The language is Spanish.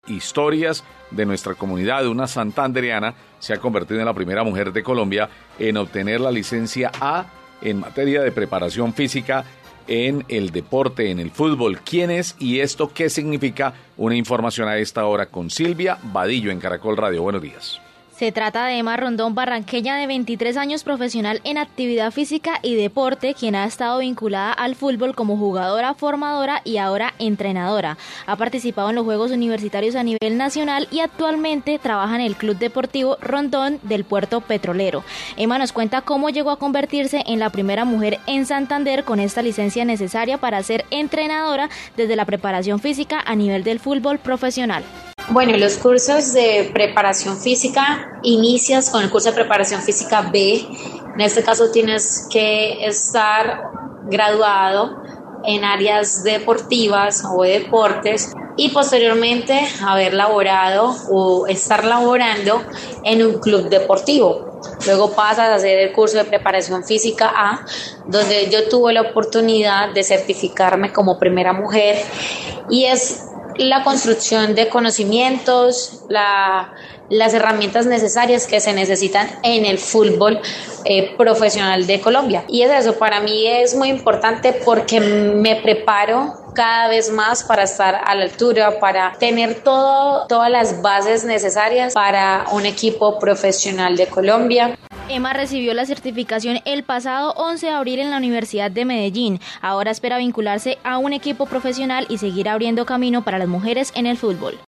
historias de nuestra comunidad. Una santandereana se ha convertido en la primera mujer de Colombia en obtener la licencia A en materia de preparación física en el deporte, en el fútbol. ¿Quién es y esto qué significa? Una información a esta hora con Silvia Vadillo en Caracol Radio. Buenos días. Se trata de Emma Rondón, barranqueña de 23 años, profesional en actividad física y deporte, quien ha estado vinculada al fútbol como jugadora, formadora y ahora entrenadora. Ha participado en los Juegos Universitarios a nivel nacional y actualmente trabaja en el Club Deportivo Rondón del Puerto Petrolero. Emma nos cuenta cómo llegó a convertirse en la primera mujer en Santander con esta licencia necesaria para ser entrenadora desde la preparación física a nivel del fútbol profesional. Bueno, los cursos de preparación física, inicias con el curso de preparación física B. En este caso tienes que estar graduado en áreas deportivas o de deportes y posteriormente haber laborado o estar laborando en un club deportivo. Luego pasas a hacer el curso de preparación física A, donde yo tuve la oportunidad de certificarme como primera mujer, y es la construcción de conocimientos, las herramientas necesarias que se necesitan en el fútbol profesional de Colombia. Y es eso, para mí es muy importante porque me preparo cada vez más para estar a la altura, para tener todas las bases necesarias para un equipo profesional de Colombia. Emma recibió la certificación el pasado 11 de abril en la Universidad de Medellín. Ahora espera vincularse a un equipo profesional y seguir abriendo camino para las mujeres en el fútbol.